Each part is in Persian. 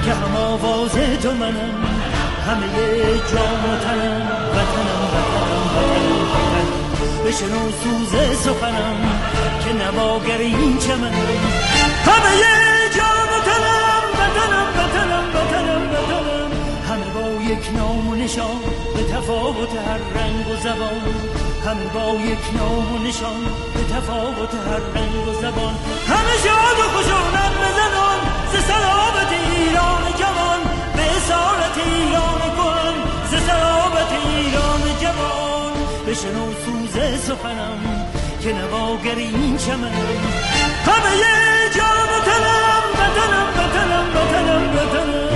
که هم آواز تو منم، همه جان و تنم، وطنم وطنم وطنم وطنم. بشنو سوز سخنم که نواگر این چمنم، همه جان و تنم، وطنم وطنم وطنم وطنم. همه با یک نام و نشان، به تفاوت هر رنگ و زبان، همه با یک نام و نشان، به تفاوت هر رنگ و زبان. همه شاد و خشونت بزنان، ز صلابت ایران جوان، به اصالت ایران کهن، ز صلابت ایران جوان. بشنو سوز سخنم که نواگر این چمنم، همه جان و تنم، وطنم وطنم وطنم وطنم.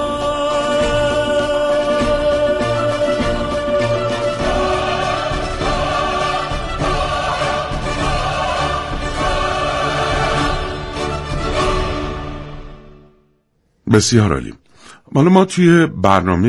بسیار عالی. حالا ما توی برنامه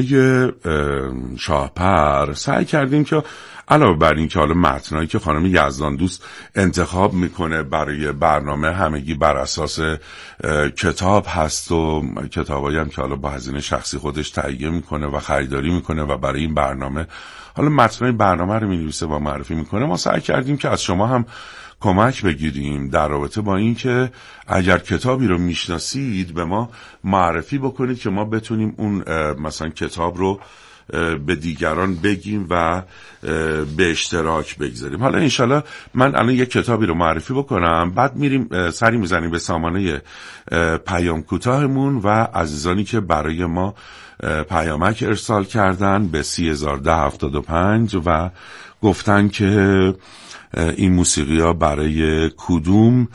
شاهپر سعی کردیم که علاوه بر این که حالا متنایی که خانم یزدان دوست انتخاب میکنه برای برنامه همگی بر اساس کتاب هست و کتابایی هم که حالا با هزینه شخصی خودش تهیه میکنه و خریداری میکنه و برای این برنامه حالا متنای برنامه رو مینویسه و معرفی میکنه، ما سعی کردیم که از شما هم کمک بگیریم در رابطه با این که اگر کتابی رو میشناسید به ما معرفی بکنید که ما بتونیم اون مثلا کتاب رو به دیگران بگیم و به اشتراک بگذاریم. حالا انشالله من الان یک کتابی رو معرفی بکنم، بعد میریم سری میزنیم به سامانه پیام کوتاهمون و عزیزانی که برای ما پیامک ارسال کردن به 301075 و گفتن که این موسیقی ها برای کدوم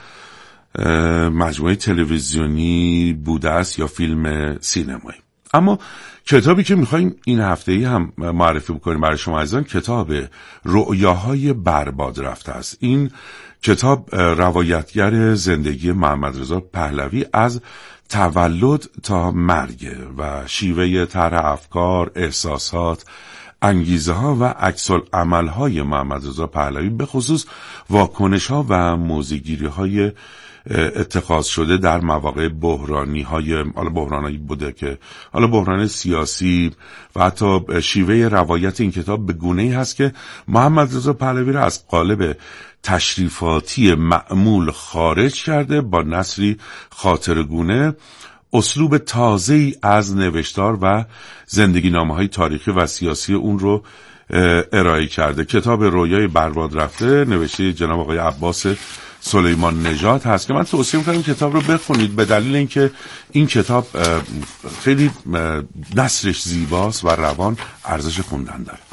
مجموعه تلویزیونی بوده است یا فیلم سینمایی. اما کتابی که میخواییم این هفته‌ای هم معرفی بکنیم برای شما عزیزان کتاب رؤیاهای برباد رفته است. این کتاب روایتگر زندگی محمد رضا پهلوی از تولد تا مرگ و شیوه طرح افکار، احساسات، انگیزه ها و عکس العمل های محمد رضا پهلوی به خصوص واکنش ها و موضع‌گیری های اتخاذ شده در مواقع بحرانی های بحرانی بوده که حالا بحران سیاسی و حتی شیوه روایت این کتاب به گونه‌ای هست که محمد رضا پهلوی را از قالب تشریفاتی معمول خارج کرده، با نثری خاطرگونه اسلوب تازه‌ای از نوشتار و زندگی نامه‌های تاریخی و سیاسی اون رو ارائه کرده. کتاب رویای برباد رفته نوشته جناب آقای عباس سلیمان نژاد هست که من توصیه می‌کنم کتاب رو بخونید به دلیل اینکه این کتاب خیلی نثرش زیباست و روان ارزش خوندن داره.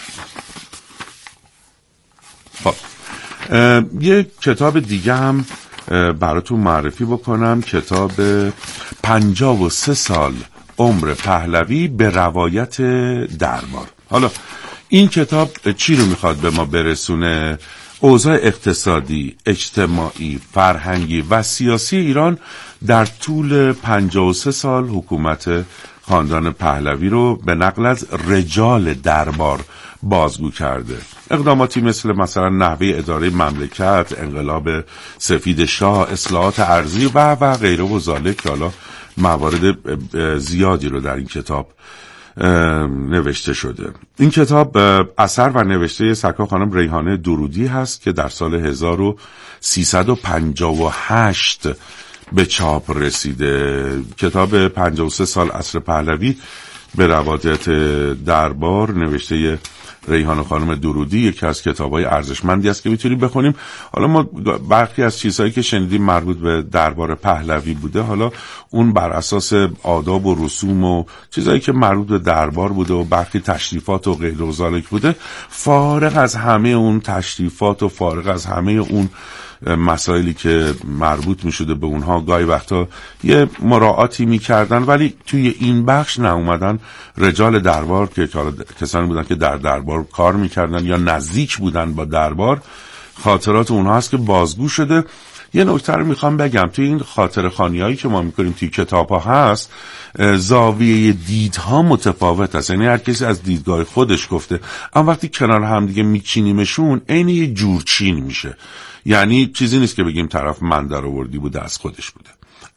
خب یک کتاب دیگه هم براتون معرفی بکنم، کتاب 53 سال عمر پهلوی به روایت دربار. حالا این کتاب چی رو میخواد به ما برسونه؟ اوضاع اقتصادی، اجتماعی، فرهنگی و سیاسی ایران در طول 53 سال حکومت خاندان پهلوی رو به نقل از رجال دربار بازگو کرده. اقداماتی مثلا نحوه اداره مملکت، انقلاب سفید شاه، اصلاحات ارضی و غیره و ذالک که حالا موارد زیادی رو در این کتاب نوشته شده. این کتاب اثر و نوشته سکا خانم ریحانه درودی هست که در سال 1358 به چاپ رسیده. کتاب 53 سال عصر پهلوی به روایت دربار نوشته ریحانه خانم درودی یکی از کتاب‌های ارزشمندی است که میتونیم بخونیم. حالا ما برخی از چیزهایی که شنیدیم مربوط به دربار پهلوی بوده، حالا اون بر اساس آداب و رسوم و چیزهایی که مربوط به دربار بوده و برخی تشریفات و غیر و ذالک بوده، فارغ از همه اون تشریفات و فارغ از همه اون مسائلی که مربوط می شده به اونها گاهی وقتا یه مراعاتی می کردن، ولی توی این بخش نه اومدن رجال دربار که کسانی بودن که در دربار کار می کردن یا نزدیک بودن با دربار، خاطرات اونها هست که بازگو شده. یه نکته رو میخوام بگم، توی این خاطرخوانی‌هایی که ما میکنیم توی کتاب‌ها هست، زاویه دیدها متفاوت است، یعنی هر کسی از دیدگاه خودش گفته، اما وقتی کنار هم دیگه میچینیمشون عین یه جورچین میشه. یعنی چیزی نیست که بگیم طرف من در آوردی بوده از خودش بوده.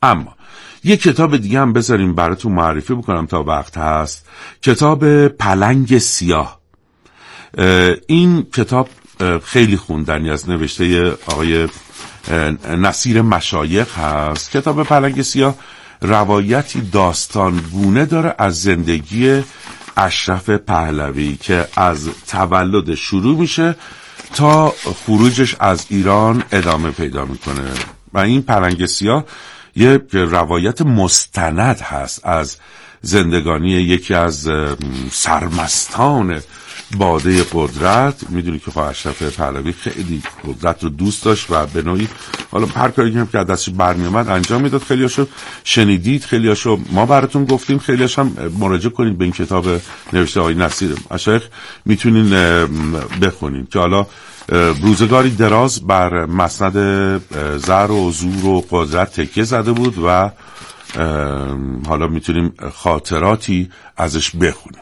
اما یه کتاب دیگه هم بذاریم براتون معرفی بکنم تا وقت هست، کتاب پلنگ سیاه. این کتاب خیلی خوندنی از نوشته آقای نصیر مشایخ هست. کتاب پلنگ سیاه روایتی داستانگونه داره از زندگی اشرف پهلوی که از تولد شروع میشه تا خروجش از ایران ادامه پیدا میکنه و این پلنگ سیاه یک روایت مستند هست از زندگانی یکی از سرمستان باده قدرت. میدونی که اشرف پهلوی خیلی قدرت رو دوست داشت و به نوعی حالا هر کاری که از دستش برمی اومد انجام میداد. خیلیاشو شنیدید، خیلیاشو ما براتون گفتیم، خیلیاش هم مراجعه کنید به این کتاب نوشته آقای نصیر مشایخ، میتونین بخونید که حالا روزگاری دراز بر مسند زر و زور و قدرت تکیه زده بود و حالا میتونیم خاطراتی ازش بخونیم.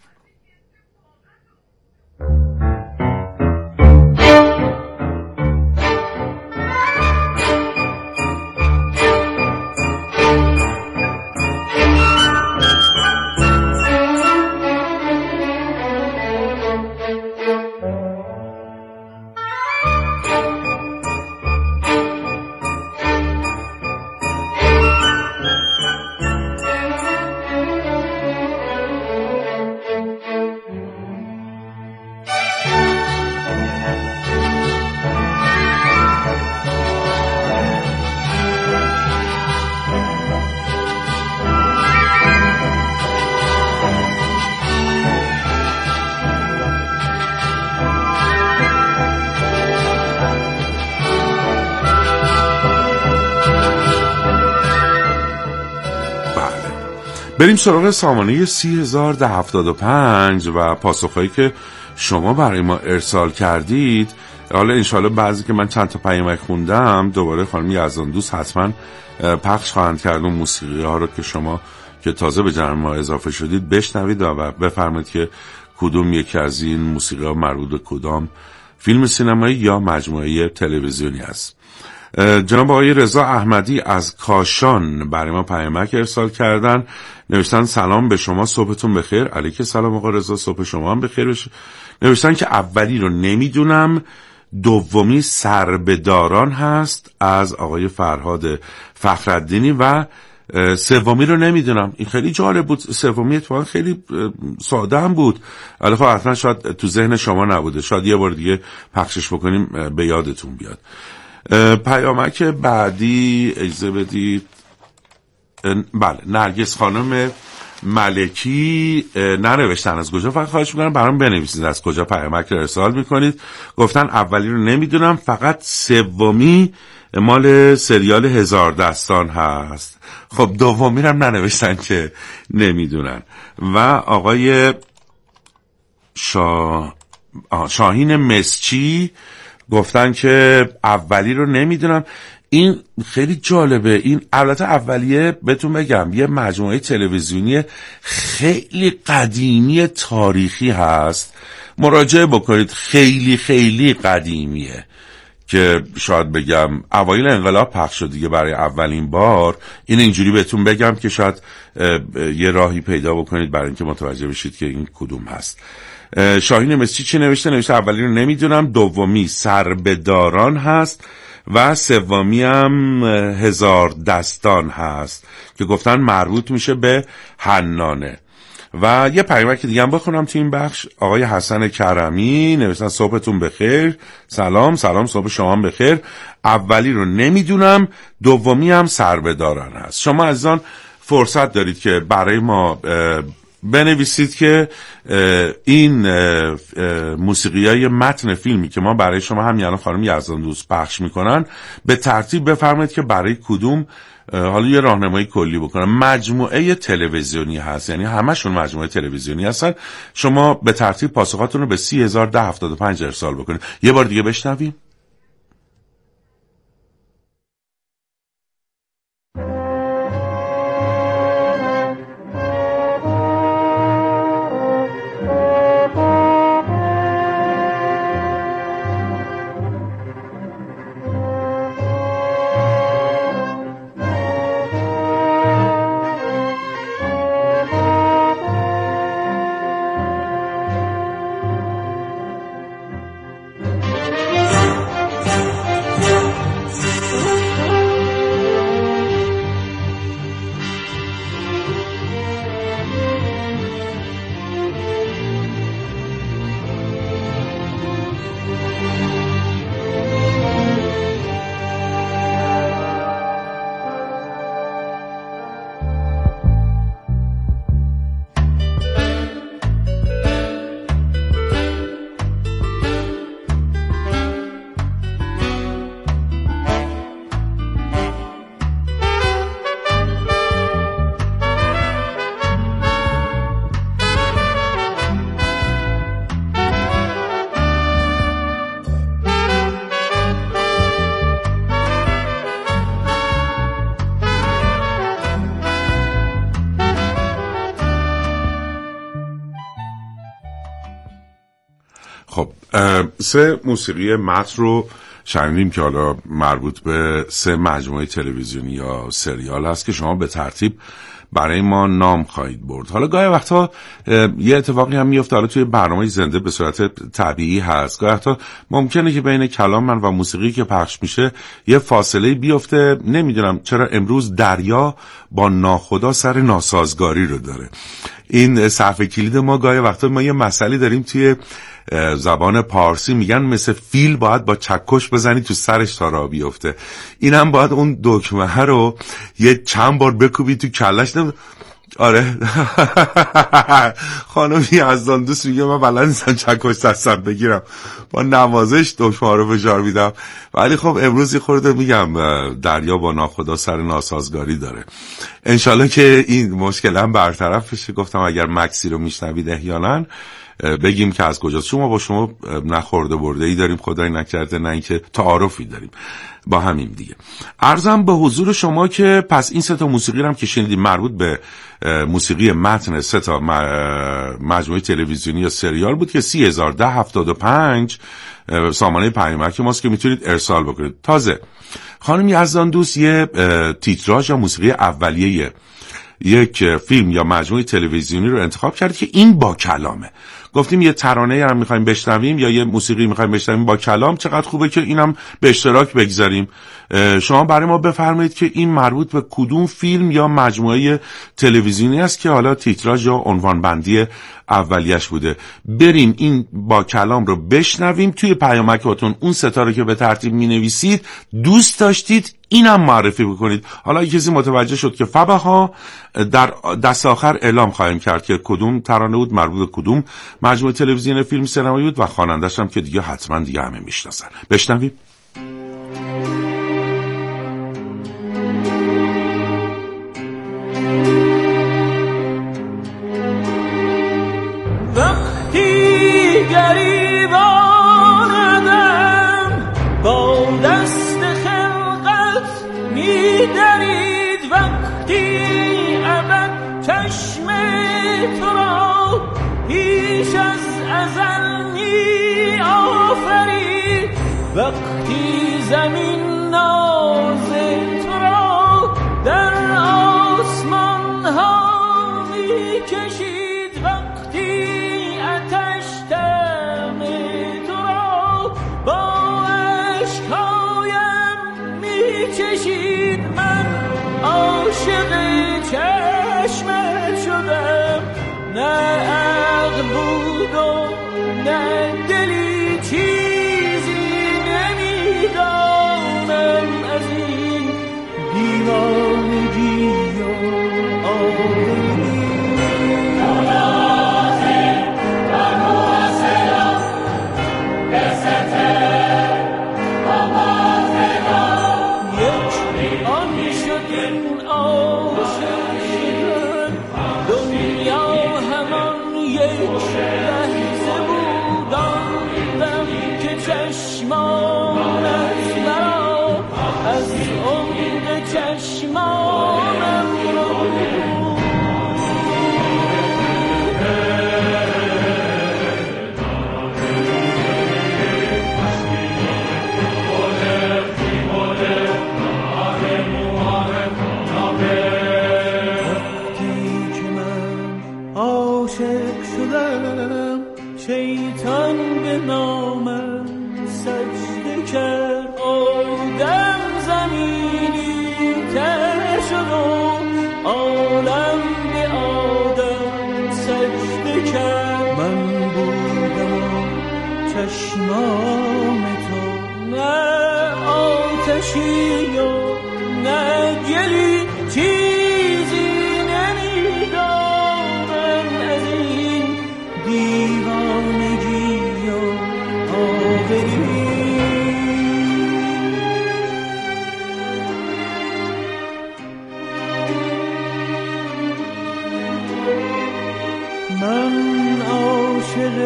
بریم سراغ سامانه 30,075 و پاسخهایی که شما برای ما ارسال کردید. حالا انشالله بعضی که من چند تا پیامک خوندم دوباره خانم یزدان دوست حتما پخش خواهند کرد و موسیقی ها رو که شما که تازه به جمع ما اضافه شدید بشنوید و بفرمایید که کدوم یکی از این موسیقی ها مربوط به کدام فیلم سینمایی یا مجموعه تلویزیونی است. جناب آقای رضا احمدی از کاشان برای ما پیامک ارسال کردن، نوشتن سلام به شما، صبحتون بخیر. علیک سلام آقا رضا، صبح شما هم بخیر بشه. نوشتن که اولی رو نمیدونم، دومی سربداران هست از آقای فرهاد فخرالدینی و سومی رو نمیدونم. این خیلی جالب بود، سومی اتفاقا خیلی ساده هم بود، ولی خب حتما شاید تو ذهن شما نبوده، شاید یه بار دیگه پخشش بکنیم به یادتون بیاد. پیامک بعدی اجازه بدید. بله، نرگس خانم ملکی ننوشتن از کجا، فقط خواهش میکنم برام بنویسید از کجا پیامک رو ارسال میکنید. گفتن اولی رو نمیدونم، فقط سومی مال سریال هزار دستان هست. خب دومی رو هم ننوشتن که نمیدونن. و آقای شاهین مسچی گفتن که اولی رو نمیدونم. این خیلی جالبه. این البته اولیه بهتون بگم یه مجموعه تلویزیونی خیلی قدیمی تاریخی هست، مراجعه بکنید، خیلی خیلی قدیمیه که شاید بگم اوایل انقلاب پخش شد دیگه برای اولین بار. این اینجوری بهتون بگم که شاید یه راهی پیدا بکنید برای اینکه متوجه بشید که این کدوم هست. شاهین مسچی چی نوشته؟ نوشته اولی رو نمیدونم، دومی سربداران هست و سومی هم هزار دستان هست که گفتن مربوط میشه به حنانه. و یه پیامک دیگه هم بخونم تو این بخش. آقای حسن کرمی نوشتن صبحتون بخیر. سلام صبح شما هم بخیر. اولی رو نمیدونم، دومی هم سربداران هست. شما عزیزان فرصت دارید که برای ما بنویسید که این موسیقیای متن فیلمی که ما برای شما همین الان خانم یزدان دوست پخش میکنن به ترتیب بفرمایید که برای کدوم حالا یه راهنمایی کلی بکنم. مجموعه تلویزیونی هست، یعنی همشون مجموعه تلویزیونی هستن. شما به ترتیب پاسخاتون رو به 30,075 ارسال بکنید. یه بار دیگه بشنویم. خب 3 موسیقی متن رو شنیدیم که حالا مربوط به 3 مجموعه تلویزیونی یا سریال هست که شما به ترتیب برای ما نام خواهید برد. حالا گاهی وقتا یه اتفاقی هم میفته، حالا توی برنامه زنده به صورت طبیعی هست، گاهی وقتا ممکنه که بین کلام من و موسیقی که پخش میشه یه فاصله بیفته. نمیدونم چرا امروز دریا با ناخدا سر ناسازگاری رو داره. این صفحه کلید ما گاهی وقتا ما یه مسئله داریم توی زبان پارسی، میگن مثل فیل باید با چکش بزنی تو سرش تا راه بیفته. اینم باید اون دکمه رو یه چند بار بکوبی تو کلش. آره خانم یزدان دوست میگه من بلد نیستم چکش دستم بگیرم، با نوازش دکمه رو فشار میدم. ولی خب امروز یه خورده میگم دریا با ناخدا سر ناسازگاری داره. انشالله که این مشکل هم برطرف بشه. گفتم اگر مکسی رو میشنوید احیانا بگیم که از کجاست. شما با شما نخورده برده ای داریم خدای نکرده، نه اینکه تعارفی داریم با همین دیگه. عرضم به حضور شما که پس این 3 تا موسیقی هم که شنیدیم مربوط به موسیقی متن 3 تا مجموعه تلویزیونی یا سریال بود که 301075 سامانه پیامک ماست که میتونید ارسال بکنید. تازه خانم یزدان دوست یه تیتراژ یا موسیقی اولیه یک فیلم یا مجموعه تلویزیونی رو انتخاب کرد که این با کلامه. گفتیم یه ترانه هم میخوایم بشنویم یا یه موسیقی میخوایم بشنویم با کلام، چقدر خوبه که اینم به اشتراک بگذاریم. شما برای ما بفرمایید که این مربوط به کدوم فیلم یا مجموعه تلویزیونی است که حالا تیتراژ یا عنوان بندی اولیش بوده. بریم این با کلام رو بشنویم. توی پیامکاتون اون 3 تا رو که به ترتیب مینویسید دوست داشتید اینم معرفی بکنید. حالا اگه کسی متوجه شد که فبها در دست آخر اعلام خواهیم کرد که کدوم ترانه بود مربوط به کدوم مجموعه تلویزیون فیلم سینمایی بود و خواننده‌اش هم که دیگه حتما دیگه همه میشناسن. بشنویم. وقتی گریبانم با دست خلقت می‌درید، وقتی ابد چشم تو را پیش از ازل می‌آفرید، وقتی زمین ناز تو را در آسمان ها می‌کشید، وقتی آتش دم تو را با اشکایم می‌چشید، من عاشق چشمت شدم، نه عقل بود و نه دلی، چیزی نمیدانم از این دیوانگی و آوری. شیطان به نامم سجده کرد، آدم زمینی تر شد و عالم به آدم سجده کرد. من بودم چشمان تو، نه آتشی و نه گلی، چیزی نمیدانم از این دیوانگی و آوری. من عاشق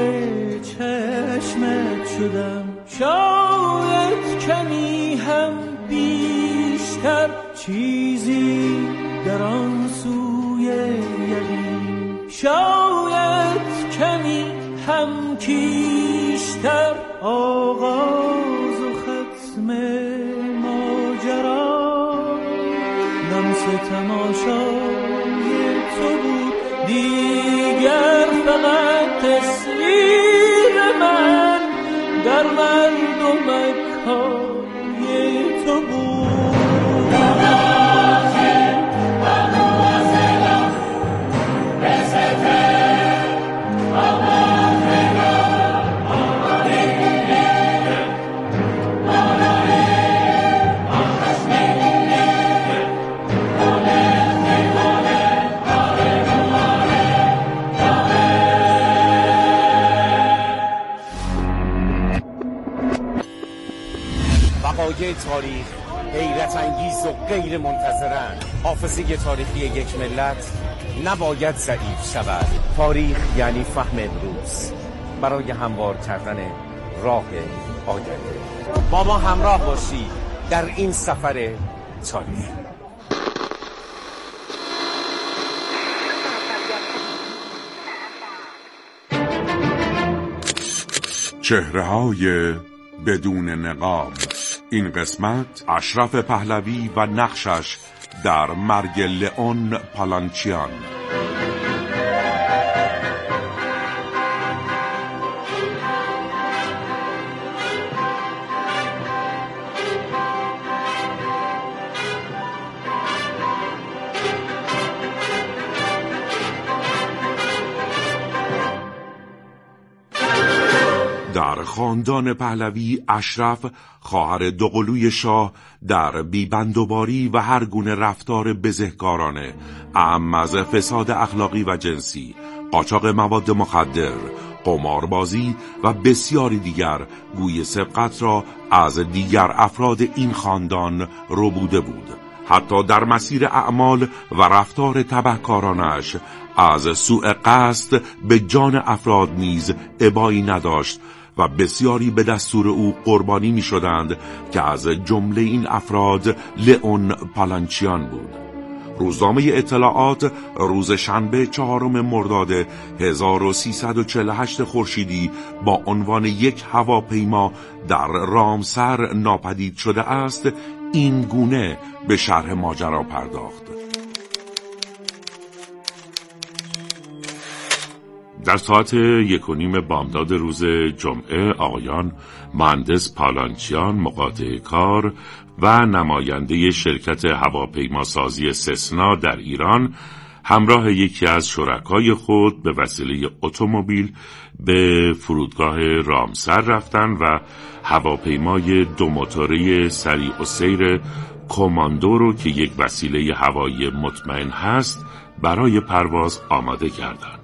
چشمت شدم، شاید کمی هم بیشتر، چیزی در آن سوی یقین، شاید کمی هم کیشتر. کرد آغاز و ختم ماجرا، لمس تماشای تو بود دیگر فقط تصویر من در مردمک‌های تو بود. وقایع تاریخ حیرت انگیز و غیر منتظرند. حافظه تاریخی یک ملت نباید ضعیف شود. تاریخ یعنی فهم امروز برای هموار کردن راه آینده. با ما همراه باشید در این سفر تاریخ. چهره‌های بدون نقاب. این قسمت اشرف پهلوی و نقشش در مرگ لئون پالانچیان. در خاندان پهلوی اشرف خواهر دوقلوی شاه در بیبندوباری و هر گونه رفتار بزهکارانه، اعم از فساد اخلاقی و جنسی، قاچاق مواد مخدر، قماربازی و بسیاری دیگر گوی سبقت را از دیگر افراد این خاندان ربوده بود. حتی در مسیر اعمال و رفتار تبهکارانش از سوء قصد به جان افراد نیز ابایی نداشت و بسیاری به دستور او قربانی می شدند که از جمله این افراد لئون پالانچیان بود. روزنامه اطلاعات روز شنبه 4 مرداد 1348 خورشیدی با عنوان یک هواپیما در رامسر ناپدید شده است این گونه به شرح ماجرا پرداخت. در ساعت 1:30 بامداد روز جمعه آقایان مهندس پالانچیان مقاطع کار و نماینده شرکت هواپیماسازی سسنا در ایران همراه یکی از شرکای خود به وسیله اتومبیل به فرودگاه رامسر رفتند و هواپیمای دو موتوره سریع السیر کماندو رو که یک وسیله هوایی مطمئن هست برای پرواز آماده کردند.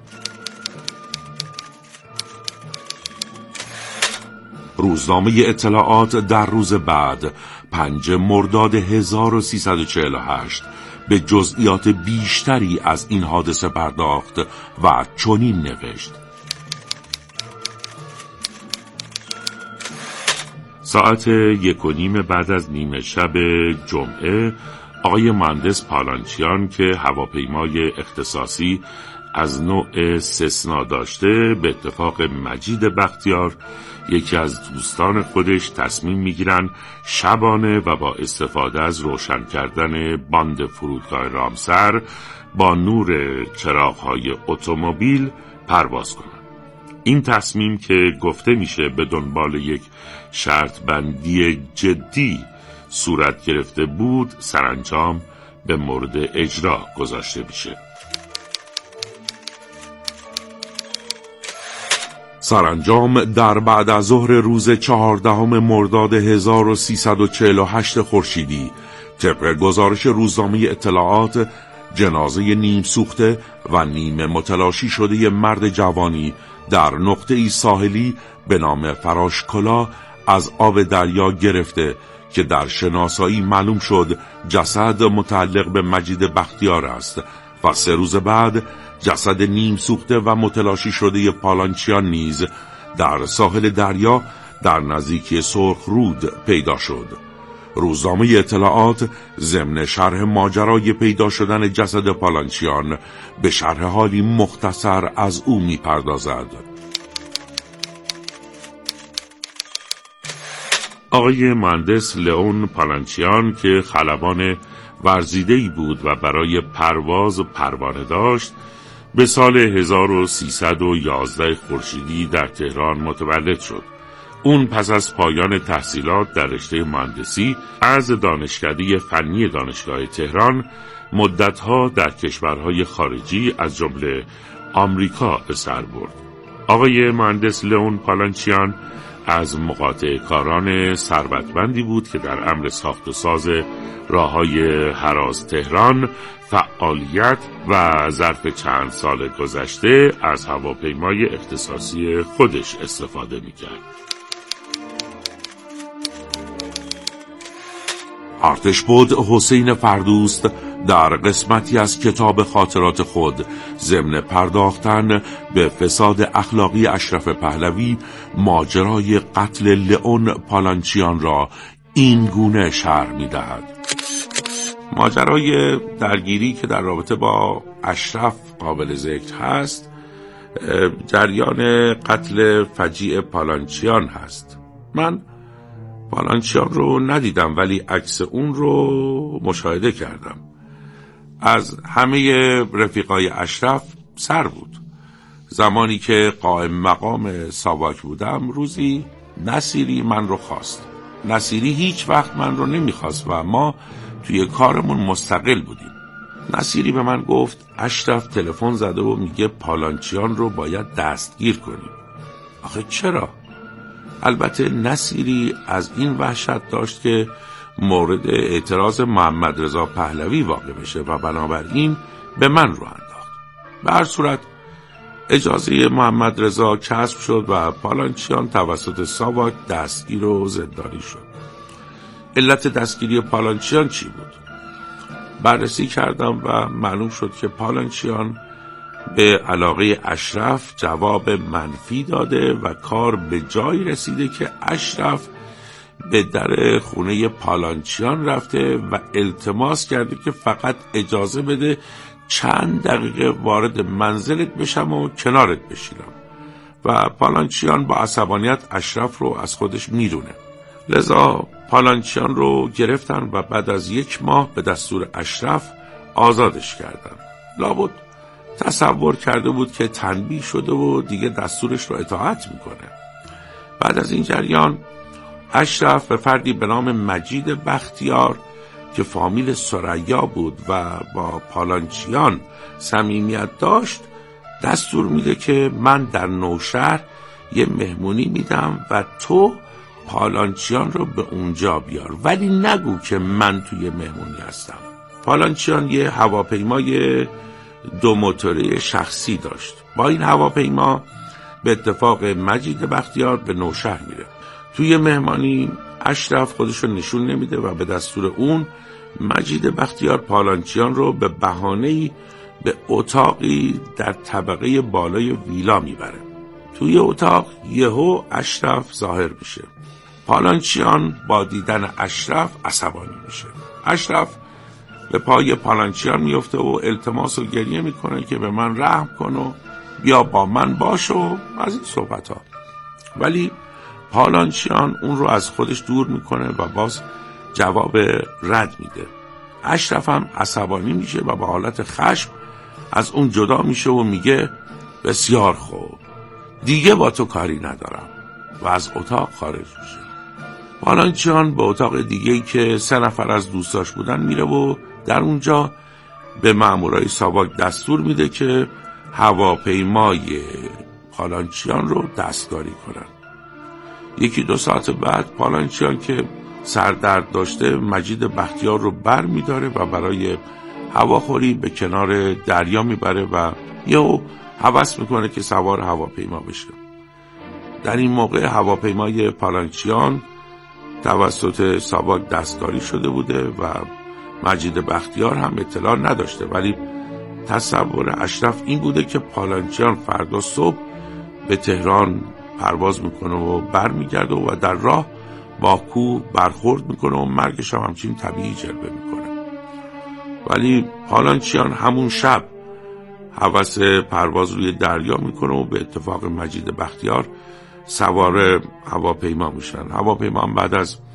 روزنامه اطلاعات در روز بعد 5 مرداد 1348 به جزئیات بیشتری از این حادثه پرداخت و چنین نوشت: ساعت 1:30 بعد از نیمه شب جمعه آقای مهندس پالانچیان که هواپیمای اختصاصی از نوع سسنا داشته به اتفاق مجید بختیار یکی از دوستان خودش تصمیم میگیرن شبانه و با استفاده از روشن کردن باند فرودگاه رامسر با نور چراغ‌های اتومبیل پرواز کنن. این تصمیم که گفته میشه به دنبال یک شرط بندی جدی صورت گرفته بود سرانجام به مورد اجرا گذاشته میشه. سرانجام در بعد از ظهر روز 14 مرداد 1348 خورشیدی طبق گزارش روزنامه اطلاعات جنازه نیم سوخته و نیم متلاشی شده مرد جوانی در نقطه‌ای ساحلی به نام فراشکلا از آب دریا گرفته که در شناسایی معلوم شد جسد متعلق به مجید بختیار است و 3 روز بعد جسد نیم سوخته و متلاشی شده پالانچیان نیز در ساحل دریا در نزدیکی سرخرود پیدا شد. روزنامه اطلاعات ضمن شرح ماجرای پیدا شدن جسد پالانچیان به شرح حالی مختصر از او می‌پردازد. آقای مهندس لئون پالانچیان که خلبان ورزیده‌ای بود و برای پرواز پروانه داشت، به سال 1311 خورشیدی در تهران متولد شد. اون پس از پایان تحصیلات در رشته مهندسی از دانشکده فنی دانشگاه تهران مدتها در کشورهای خارجی از جمله آمریکا به سر برد. آقای مهندس لئون پالانچیان از مقاطع کاران ثروتمندی بود که در امر ساخت و ساز راههای هراز تهران فعالیت و ظرف چند سال گذشته از هواپیمای اختصاصی خودش استفاده می‌کرد. ارتشبد حسین فردوست در قسمتی از کتاب خاطرات خود ضمن پرداختن به فساد اخلاقی اشرف پهلوی ماجرای قتل لئون پالانچیان را این گونه شرح می‌دهد. ماجرای درگیری که در رابطه با اشرف قابل ذکر هست جریان قتل فجیع پالانچیان هست. من پالانچیان رو ندیدم ولی عکس اون رو مشاهده کردم. از همه رفیقای اشرف سر بود. زمانی که قائم مقام ساواک بودم روزی نصیری من رو خواست. نصیری هیچ وقت من رو نمیخواست و ما توی کارمون مستقل بودیم. نصیری به من گفت اشرف تلفن زده و میگه پالانچیان رو باید دستگیر کنیم. آخه چرا؟ البته نصیری از این وحشت داشت که مورد اعتراض محمد رضا پهلوی واقع بشه و بنابراین به من رو انداخت. به هر صورت اجازه محمد رضا کسب شد و پالانچیان توسط ساواک دستگیر و زندانی شد. علت دستگیری پالانچیان چی بود؟ بررسی کردم و معلوم شد که پالانچیان به علاقه اشرف جواب منفی داده و کار به جایی رسیده که اشرف به در خونه پالانچیان رفته و التماس کرده که فقط اجازه بده چند دقیقه وارد منزلت بشم و کنارت بشینم و پالانچیان با عصبانیت اشرف رو از خودش میرونه. لذا پالانچیان رو گرفتن و بعد از 1 ماه به دستور اشرف آزادش کردن. لابد تصور کرده بود که تنبیه شده و دیگه دستورش رو اطاعت میکنه. بعد از این جریان اشرف به فردی به نام مجید بختیار که فامیل ثریا بود و با پالانچیان صمیمیت داشت دستور میده که من در نوشهر یه مهمونی میدم و تو پالانچیان رو به اونجا بیار ولی نگو که من توی مهمونی هستم. پالانچیان یه هواپیمای 2 موتوره شخصی داشت. با این هواپیما به اتفاق مجید بختیار به نوشهر میره. توی مهمانی اشرف خودشو نشون نمیده و به دستور اون مجید بختیار پالانچیان رو به بهانه‌ای به اتاقی در طبقه بالای ویلا میبره. توی اتاق یهو اشرف ظاهر میشه. پالانچیان با دیدن اشرف عصبانی میشه. اشرف به پای پالانچیان میفته و التماس و گریه میکنه که به من رحم کن و بیا با من باش و از این صحبت ها. ولی پالانچیان اون رو از خودش دور میکنه و باز جواب رد میده. اشرف هم عصبانی میشه و با حالت خشم از اون جدا میشه و میگه بسیار خوب دیگه با تو کاری ندارم و از اتاق خارج میشه. پالانچیان به اتاق دیگه‌ای که 3 نفر از دوستاش بودن میره و در اونجا به مامورای ساواک دستور میده که هواپیمای پالانچیان رو دستکاری کنن. 1-2 ساعت بعد پالانچیان که سردرد داشته مجید بختیار رو بر میداره و برای هواخوری به کنار دریا میبره و یهو هوس میکنه که سوار هواپیما بشه. در این موقع هواپیمای پالانچیان توسط ساواک دستکاری شده بوده و مجید بختیار هم اطلاع نداشته، ولی تصور اشرف این بوده که پالانچیان فردا صبح به تهران پرواز میکنه و برمیگرده و در راه با کوه برخورد میکنه و مرگش هم همچین طبیعی جلوه میکنه. ولی پالانچیان همون شب هوس پرواز روی دریا میکنه و به اتفاق مجید بختیار سوار هواپیما میشن. هواپیما هم بعد از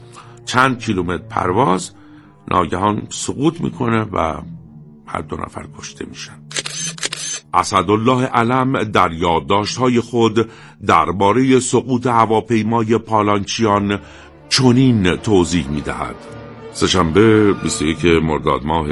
چند کیلومتر پرواز ناگهان سقوط میکنه و هر 2 نفر کشته میشن. اسدالله علم در یادداشت‌های خود درباره سقوط هواپیمای پالانچیان چنین توضیح میدهد: سه‌شنبه 21 مرداد ماه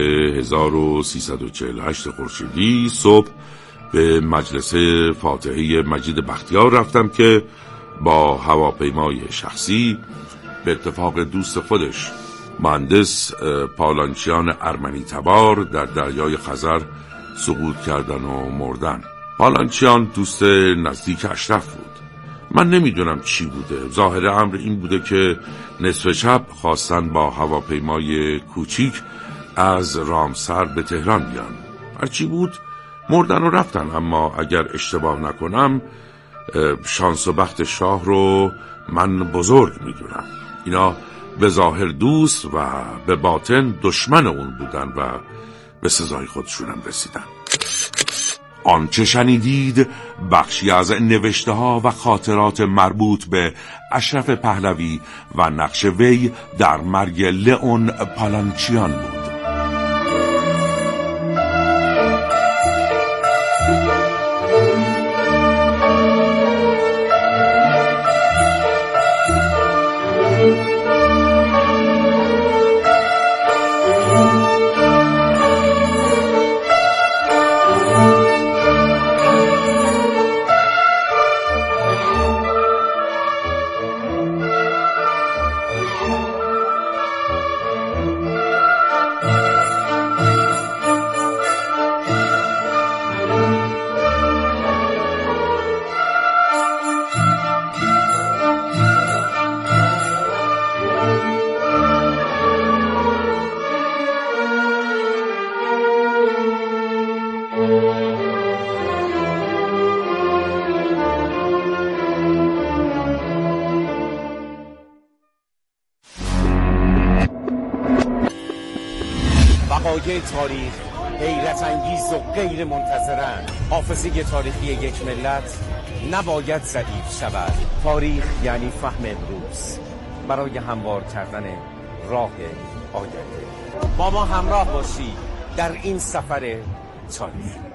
1348 خورشیدی صبح به مجلس فاتحه مجید بختیار رفتم که با هواپیمای شخصی به اتفاق دوست خودش مهندس پالانچیان ارمنی تبار در دریای خزر سقوط کردن و مردن. پالانچیان دوست نزدیک اشرف بود. من نمیدونم چی بوده. ظاهر امر این بوده که نصف شب خواستن با هواپیمای کوچیک از رامسر به تهران بیان. هرچی بود مردن و رفتن. اما اگر اشتباه نکنم شانس و بخت شاه رو من بزرگ میدونم. اینا به ظاهر دوست و به باطن دشمن اون بودن و به سزای خودشونم رسیدن. آنچه شنیدید بخشی از نوشته ها و خاطرات مربوط به اشرف پهلوی و نقش وی در مرگ لئون پالانچیان بود. وقایع تاریخ حیرت انگیز و غیر منتظرند. حافظه تاریخی یک ملت نباید ضعیف شود. تاریخ یعنی فهم امروز برای هموار کردن راه آینده. با ما همراه باشید در این سفر تاریخ.